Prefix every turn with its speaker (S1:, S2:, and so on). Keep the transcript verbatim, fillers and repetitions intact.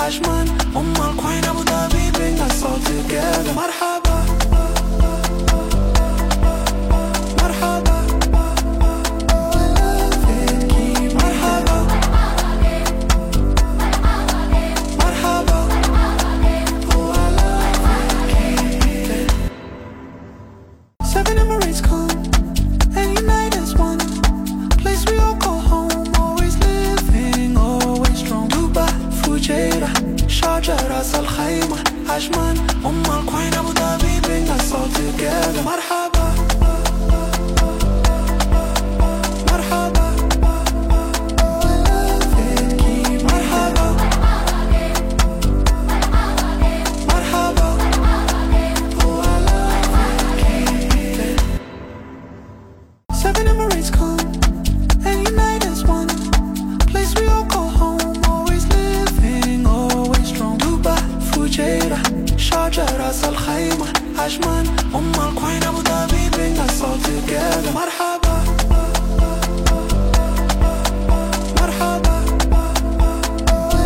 S1: عجمان أم القوين أبو ظبي bring us all together. مرحبا مرحبا مرحبا مرحبا oh I love it. Seven Emirates come and unite as one, place we all call home, always living, always strong. Dubai, Fujairah, Sharjah, Ras Al Khaimah, Ajman, Umm Al Quwain, Abu Dhabi bring us all together. Marhaba Marhaba Marhaba Marhaba oh I love it. Seven Emirates come and unite as one, place we all call home, always living, always strong. Dubai, Fujairah, Sharjah, Ras Al Khaimah, Ajman, Umm Al Quwain, Abu Dhabi bring us all together. Marhaba